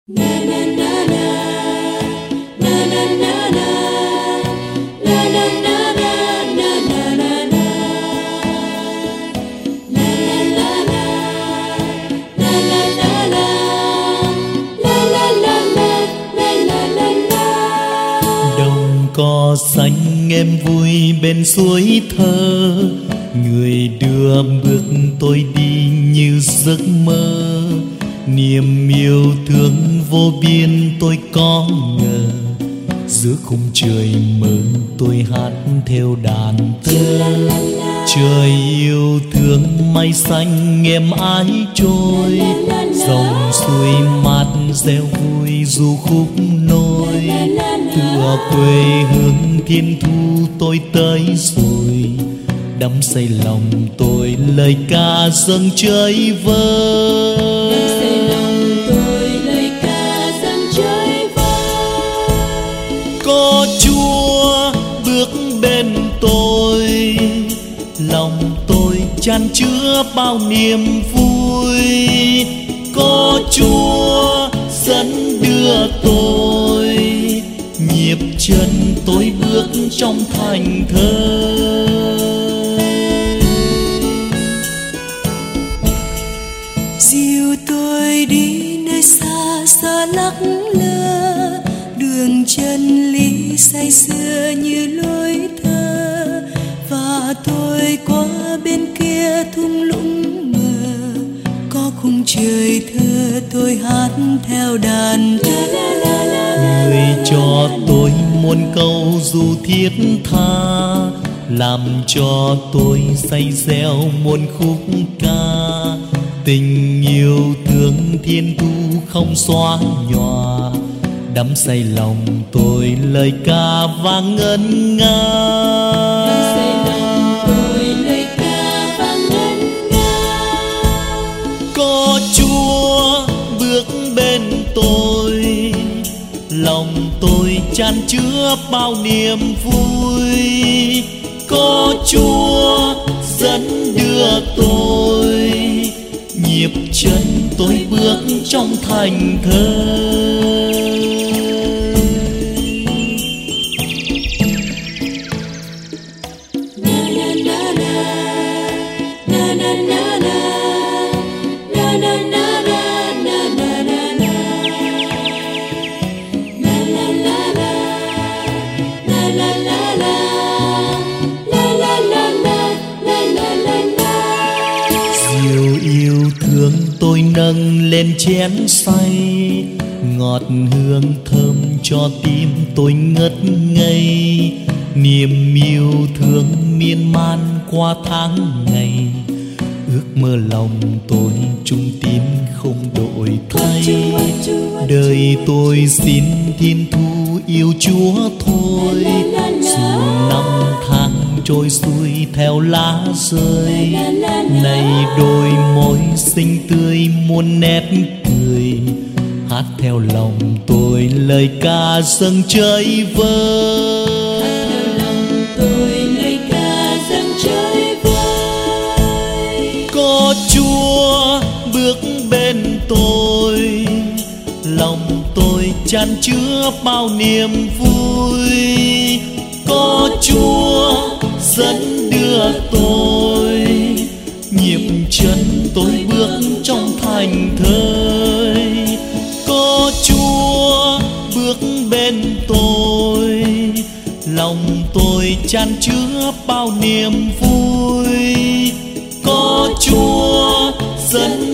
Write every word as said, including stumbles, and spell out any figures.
Đồng cỏ xanh em vui bên suối thơ, người đưa bước tôi đi như giấc mơ. Niềm yêu thương vô biên tôi có ngờ, giữa khung trời mơ tôi hát theo đàn thơ. Trời yêu thương mây xanh em ái trôi, dòng suối mát reo vui du khúc nôi. Tựa quê hương thiên thu tôi tới rồi, đắm say lòng tôi lời ca dâng chơi vơi. Có Chúa bước bên tôi, lòng tôi chan chứa bao niềm vui. Có Chúa dẫn đưa tôi, nhịp chân tôi bước trong thành thơi. Dìu tôi đi nơi xa xa lắc lơ, đường chân lý say sưa như lối thơ. Và tôi qua bên kia thung lũng mờ, có khung trời thơ tôi hát theo đàn thơ. Người cho tôi muôn câu ru thiết tha, làm cho tôi say reo muôn khúc ca. Tình yêu thương thiên thu không xóa nhòa, đắm say lòng tôi lời ca vang ngân nga. Có Chúa bước bên tôi, lòng tôi chan chứa bao niềm vui. Có Chúa dẫn đưa tôi, nhịp chân tôi bước trong thành thơi. Yêu thương tôi nâng lên chén say, ngọt hương thơm cho tim tôi ngất ngây. Niềm yêu thương miên man qua tháng ngày, ước mơ lòng tôi trung tim không đổi thay. Đời tôi xin thiên thu yêu Chúa thôi, dù năm tháng trôi xuôi theo lá rơi. Này đôi môi xinh tươi muôn nét cười, hát theo lòng tôi lời ca dâng chơi vơi. Có Chúa bước bên tôi, lòng tôi chan chứa bao niềm vui. Có Chúa dẫn đưa tôi, nhịp chân tôi bước trong thành thơi. Có Chúa bước bên tôi, lòng tôi chan chứa bao niềm vui. Có Chúa dẫn